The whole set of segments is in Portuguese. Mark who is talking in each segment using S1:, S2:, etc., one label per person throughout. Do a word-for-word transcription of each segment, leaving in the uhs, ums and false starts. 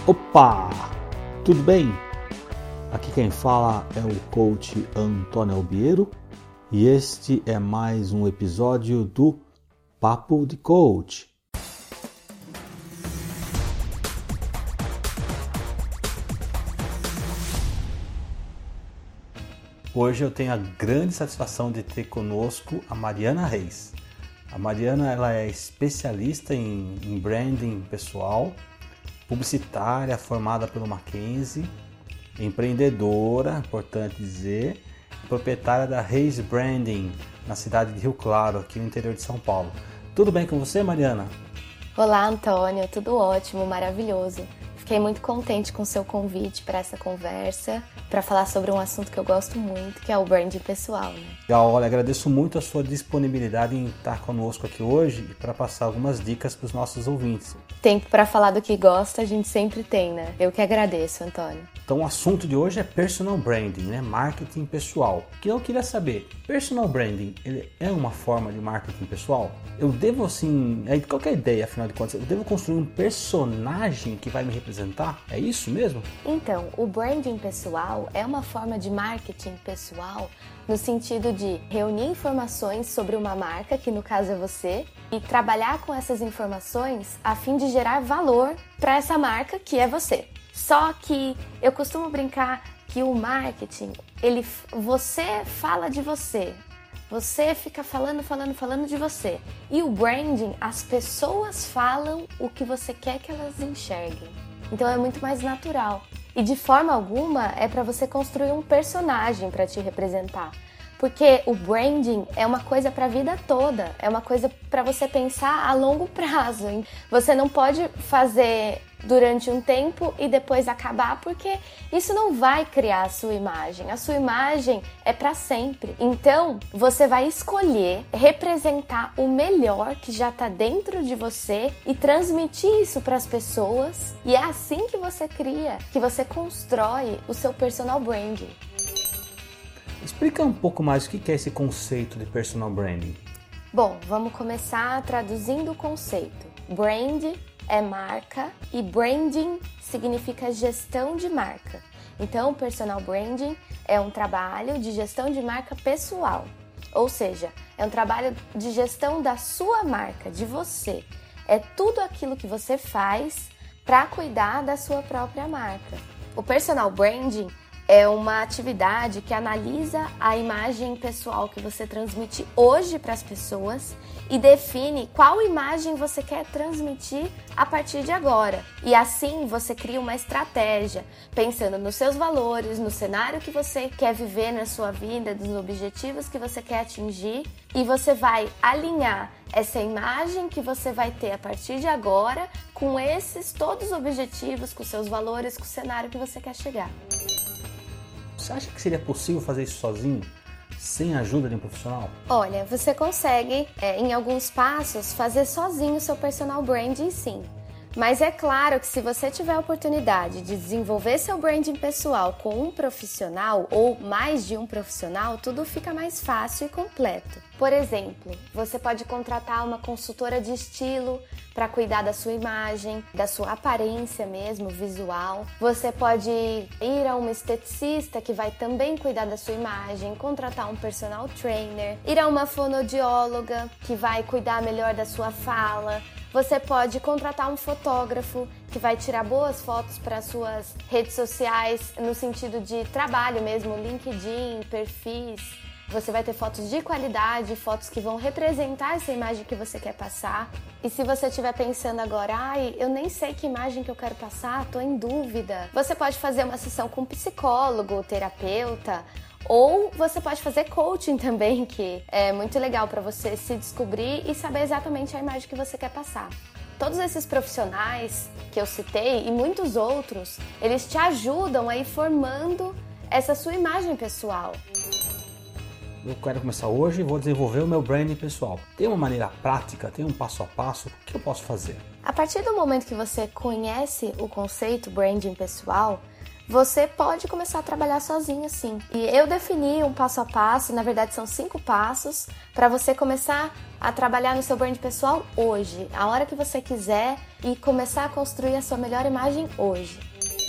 S1: Opa! Tudo bem? Aqui quem fala é o coach Antônio Albiero e este é mais um episódio do Papo de Coach. Hoje eu tenho a grande satisfação de ter conosco a Mariana Reis. A Mariana ela é especialista em, em branding pessoal, publicitária, formada pelo Mackenzie, empreendedora, importante dizer, proprietária da Reis Branding, na cidade de Rio Claro, aqui no interior de São Paulo. Tudo bem com você, Mariana?
S2: Olá, Antônio, tudo ótimo, maravilhoso. Fiquei muito contente com o seu convite para essa conversa, para falar sobre um assunto que eu gosto muito, que é o branding pessoal, né?
S1: Legal, olha, agradeço muito a sua disponibilidade em estar conosco aqui hoje e para passar algumas dicas para os nossos ouvintes.
S2: Tempo para falar do que gosta a gente sempre tem, né? Eu que agradeço, Antônio.
S1: Então o assunto de hoje é personal branding, né? Marketing pessoal. O que eu queria saber, personal branding, ele é uma forma de marketing pessoal? Eu devo assim, qual que é a ideia afinal de contas? Eu devo construir um personagem que vai me representar? É isso mesmo?
S2: Então, o branding pessoal é uma forma de marketing pessoal no sentido de reunir informações sobre uma marca, que no caso é você, e trabalhar com essas informações a fim de gerar valor para essa marca, que é você. Só que eu costumo brincar que o marketing, ele, você fala de você, você fica falando, falando, falando de você. E o branding, as pessoas falam o que você quer que elas enxerguem. Então é muito mais natural. E de forma alguma é para você construir um personagem para te representar. Porque o branding é uma coisa para a vida toda, é uma coisa para você pensar a longo prazo. Hein? Você não pode fazer durante um tempo e depois acabar, porque isso não vai criar a sua imagem. A sua imagem é para sempre. Então, você vai escolher representar o melhor que já está dentro de você e transmitir isso para as pessoas. E é assim que você cria, que você constrói o seu personal branding.
S1: Explica um pouco mais o que é esse conceito de personal branding.
S2: Bom, vamos começar traduzindo o conceito. Brand é marca e branding significa gestão de marca. Então, o personal branding é um trabalho de gestão de marca pessoal. Ou seja, é um trabalho de gestão da sua marca, de você. É tudo aquilo que você faz para cuidar da sua própria marca. O personal branding é uma atividade que analisa a imagem pessoal que você transmite hoje para as pessoas e define qual imagem você quer transmitir a partir de agora. E assim você cria uma estratégia, pensando nos seus valores, no cenário que você quer viver na sua vida, dos objetivos que você quer atingir, e você vai alinhar essa imagem que você vai ter a partir de agora com esses todos os objetivos, com seus valores, com o cenário que você quer chegar.
S1: Você acha que seria possível fazer isso sozinho, sem a ajuda de um profissional?
S2: Olha, você consegue, é, em alguns passos, fazer sozinho o seu personal branding, sim. Mas é claro que se você tiver a oportunidade de desenvolver seu branding pessoal com um profissional ou mais de um profissional, tudo fica mais fácil e completo. Por exemplo, você pode contratar uma consultora de estilo para cuidar da sua imagem, da sua aparência mesmo, visual. Você pode ir a uma esteticista que vai também cuidar da sua imagem, contratar um personal trainer, ir a uma fonoaudióloga que vai cuidar melhor da sua fala. Você pode contratar um fotógrafo que vai tirar boas fotos para suas redes sociais, no sentido de trabalho mesmo, LinkedIn, perfis. Você vai ter fotos de qualidade, fotos que vão representar essa imagem que você quer passar. E se você estiver pensando agora, ai, eu nem sei que imagem que eu quero passar, estou em dúvida. Você pode fazer uma sessão com um psicólogo, terapeuta, ou você pode fazer coaching também, que é muito legal para você se descobrir e saber exatamente a imagem que você quer passar. Todos esses profissionais que eu citei e muitos outros, eles te ajudam a ir formando essa sua imagem pessoal.
S1: Eu quero começar hoje e vou desenvolver o meu branding pessoal. Tem uma maneira prática, tem um passo a passo, o que eu posso fazer?
S2: A partir do momento que você conhece o conceito branding pessoal, você pode começar a trabalhar sozinho sim. E eu defini um passo a passo, na verdade são cinco passos, para você começar a trabalhar no seu brand pessoal hoje, a hora que você quiser, e começar a construir a sua melhor imagem hoje.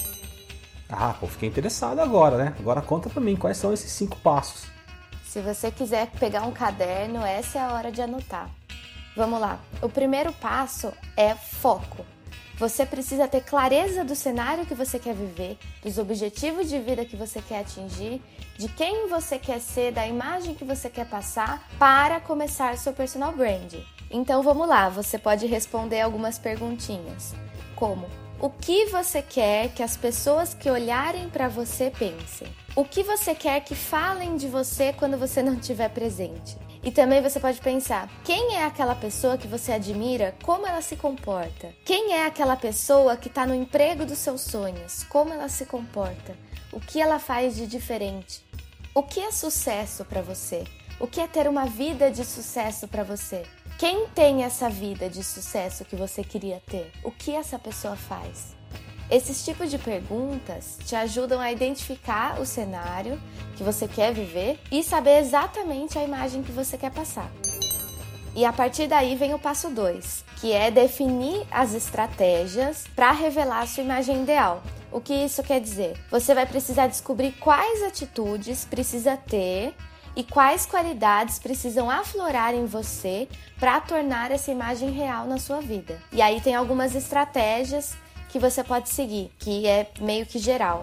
S1: Ah, pô, fiquei interessado agora, né? Agora conta pra mim quais são esses cinco passos.
S2: Se você quiser pegar um caderno, essa é a hora de anotar. Vamos lá. O primeiro passo é foco. Você precisa ter clareza do cenário que você quer viver, dos objetivos de vida que você quer atingir, de quem você quer ser, da imagem que você quer passar para começar seu personal brand. Então vamos lá, você pode responder algumas perguntinhas, como: o que você quer que as pessoas que olharem para você pensem? O que você quer que falem de você quando você não estiver presente? E também você pode pensar, quem é aquela pessoa que você admira, como ela se comporta? Quem é aquela pessoa que está no emprego dos seus sonhos, como ela se comporta? O que ela faz de diferente? O que é sucesso para você? O que é ter uma vida de sucesso para você? Quem tem essa vida de sucesso que você queria ter? O que essa pessoa faz? Esses tipos de perguntas te ajudam a identificar o cenário que você quer viver e saber exatamente a imagem que você quer passar. E a partir daí vem o passo dois, que é definir as estratégias para revelar a sua imagem ideal. O que isso quer dizer? Você vai precisar descobrir quais atitudes precisa ter e quais qualidades precisam aflorar em você para tornar essa imagem real na sua vida. E aí tem algumas estratégias que você pode seguir, que é meio que geral.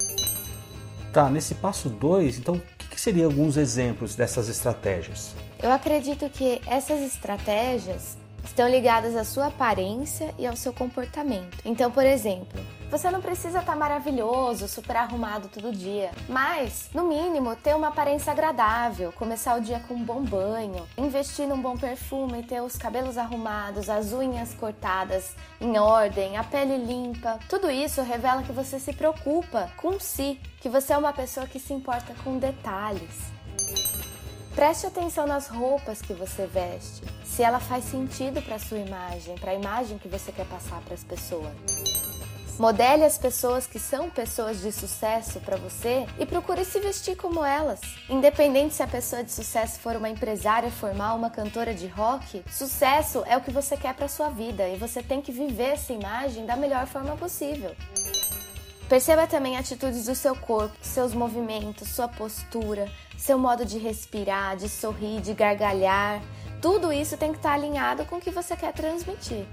S1: Tá, nesse passo dois, então, o que seriam alguns exemplos dessas estratégias?
S2: Eu acredito que essas estratégias estão ligadas à sua aparência e ao seu comportamento. Então, por exemplo, você não precisa estar maravilhoso, super arrumado todo dia, mas, no mínimo, ter uma aparência agradável, começar o dia com um bom banho, investir num bom perfume, ter os cabelos arrumados, as unhas cortadas em ordem, a pele limpa. Tudo isso revela que você se preocupa com si, que você é uma pessoa que se importa com detalhes. Preste atenção nas roupas que você veste, se ela faz sentido para a sua imagem, para a imagem que você quer passar para as pessoas. Modele as pessoas que são pessoas de sucesso para você e procure se vestir como elas. Independente se a pessoa de sucesso for uma empresária formal, uma cantora de rock, sucesso é o que você quer para sua vida e você tem que viver essa imagem da melhor forma possível. Perceba também atitudes do seu corpo, seus movimentos, sua postura, seu modo de respirar, de sorrir, de gargalhar. Tudo isso tem que estar alinhado com o que você quer transmitir.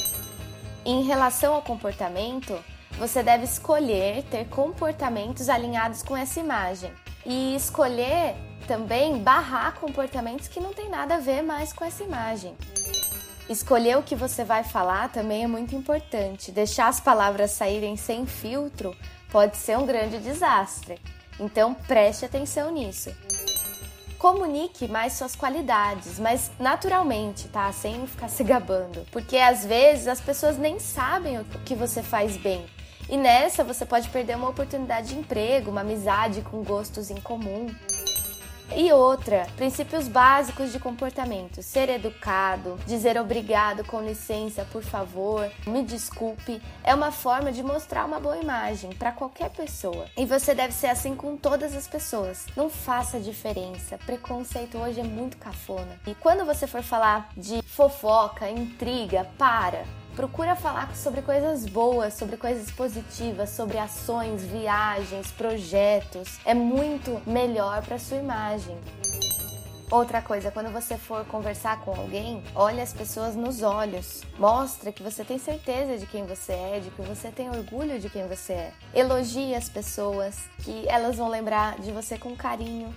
S2: Em relação ao comportamento, você deve escolher ter comportamentos alinhados com essa imagem. E escolher também barrar comportamentos que não tem nada a ver mais com essa imagem. Escolher o que você vai falar também é muito importante. Deixar as palavras saírem sem filtro pode ser um grande desastre. Então preste atenção nisso. Comunique mais suas qualidades, mas naturalmente, tá? Sem ficar se gabando. Porque às vezes as pessoas nem sabem o que você faz bem. E nessa você pode perder uma oportunidade de emprego, uma amizade com gostos em comum. E outra, princípios básicos de comportamento. Ser educado, dizer obrigado, com licença, por favor, me desculpe, é uma forma de mostrar uma boa imagem para qualquer pessoa. E você deve ser assim com todas as pessoas. Não faça diferença. Preconceito hoje é muito cafona. E quando você for falar de fofoca, intriga, para. Procura falar sobre coisas boas, sobre coisas positivas, sobre ações, viagens, projetos. É muito melhor para sua imagem. Outra coisa, quando você for conversar com alguém, olhe as pessoas nos olhos. Mostra que você tem certeza de quem você é, de que você tem orgulho de quem você é. Elogie as pessoas, que elas vão lembrar de você com carinho.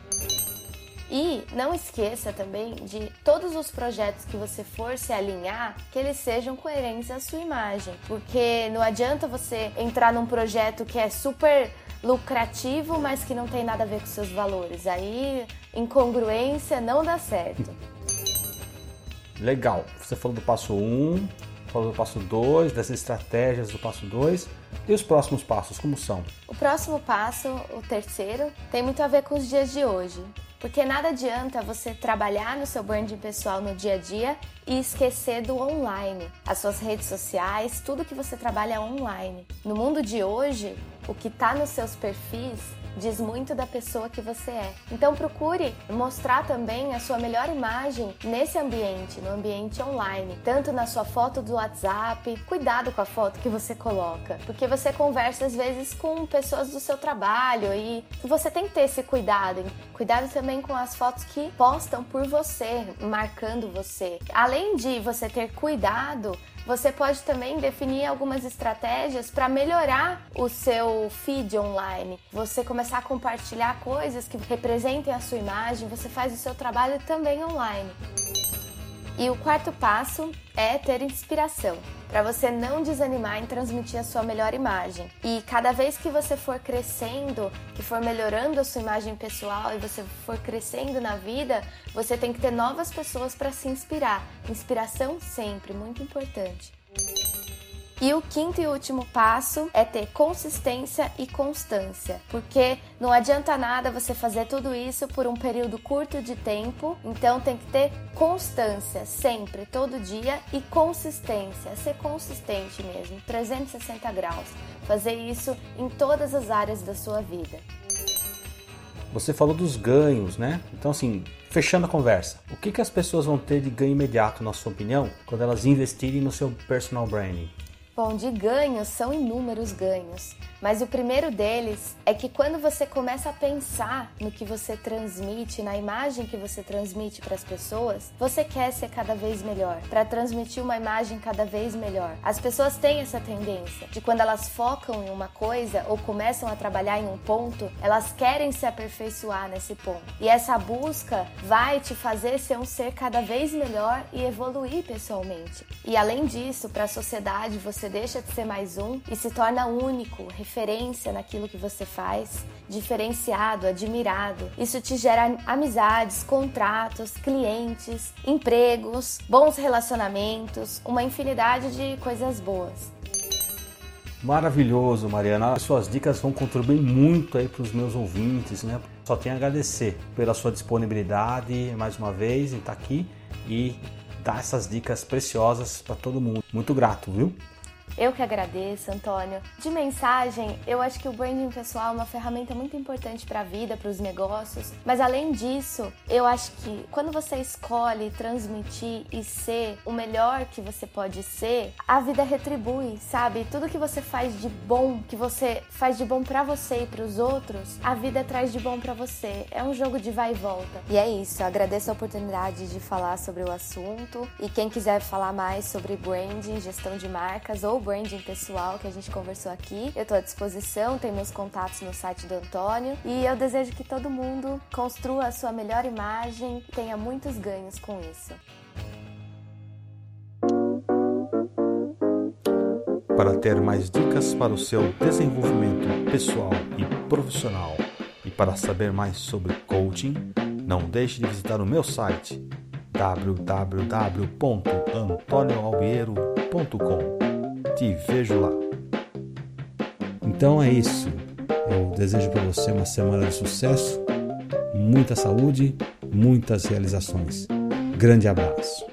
S2: E não esqueça também de todos os projetos que você for se alinhar, que eles sejam coerentes à sua imagem. Porque não adianta você entrar num projeto que é super lucrativo, mas que não tem nada a ver com seus valores. Aí, incongruência não dá certo.
S1: Legal. Você falou do passo um, falou do passo dois, das estratégias do passo dois. E os próximos passos, como são?
S2: O próximo passo, o terceiro, tem muito a ver com os dias de hoje. Porque nada adianta você trabalhar no seu branding pessoal no dia a dia e esquecer do online. As suas redes sociais, tudo que você trabalha online. No mundo de hoje, o que está nos seus perfis diz muito da pessoa que você é. Então procure mostrar também a sua melhor imagem nesse ambiente, no ambiente online, tanto na sua foto do WhatsApp. Cuidado com a foto que você coloca, porque você conversa às vezes com pessoas do seu trabalho e você tem que ter esse cuidado. Cuidado também com as fotos que postam por você, marcando você. Além de você ter cuidado, você pode também definir algumas estratégias para melhorar o seu feed online. Você começar a compartilhar coisas que representem a sua imagem, você faz o seu trabalho também online. E o quarto passo é ter inspiração, para você não desanimar em transmitir a sua melhor imagem. E cada vez que você for crescendo, que for melhorando a sua imagem pessoal e você for crescendo na vida, você tem que ter novas pessoas para se inspirar. Inspiração sempre, muito importante. E o quinto e último passo é ter consistência e constância, porque não adianta nada você fazer tudo isso por um período curto de tempo, então tem que ter constância sempre, todo dia, e consistência, ser consistente mesmo, trezentos e sessenta graus, fazer isso em todas as áreas da sua vida.
S1: Você falou dos ganhos, né? Então assim, fechando a conversa, o que, que as pessoas vão ter de ganho imediato, na sua opinião, quando elas investirem no seu personal branding?
S2: Bom, de ganhos são inúmeros ganhos, mas o primeiro deles é que quando você começa a pensar no que você transmite, na imagem que você transmite para as pessoas, você quer ser cada vez melhor, para transmitir uma imagem cada vez melhor. As pessoas têm essa tendência de quando elas focam em uma coisa ou começam a trabalhar em um ponto, elas querem se aperfeiçoar nesse ponto. E essa busca vai te fazer ser um ser cada vez melhor e evoluir pessoalmente. E além disso, para a sociedade, você Você deixa de ser mais um e se torna único, referência naquilo que você faz, diferenciado, admirado. Isso te gera amizades, contratos, clientes, empregos, bons relacionamentos, uma infinidade de coisas boas.
S1: Maravilhoso, Mariana. Suas dicas vão contribuir muito aí para os meus ouvintes, né? Só tenho a agradecer pela sua disponibilidade mais uma vez em estar aqui e dar essas dicas preciosas para todo mundo. Muito grato, viu?
S2: Eu que agradeço, Antônio. De mensagem, eu acho que o branding pessoal é uma ferramenta muito importante para a vida, para os negócios. Mas além disso, eu acho que quando você escolhe transmitir e ser o melhor que você pode ser, a vida retribui, sabe? Tudo que você faz de bom, que você faz de bom para você e para os outros, a vida traz de bom para você. É um jogo de vai e volta. E é isso, eu agradeço a oportunidade de falar sobre o assunto. E quem quiser falar mais sobre branding, gestão de marcas ou branding pessoal que a gente conversou aqui, eu estou à disposição, tem meus contatos no site do Antônio e eu desejo que todo mundo construa a sua melhor imagem e tenha muitos ganhos com isso.
S1: Para ter mais dicas para o seu desenvolvimento pessoal e profissional e para saber mais sobre coaching, não deixe de visitar o meu site w w w ponto antonio albiero ponto com. Te vejo lá. Então é isso. Eu desejo para você uma semana de sucesso, muita saúde, muitas realizações. Grande abraço.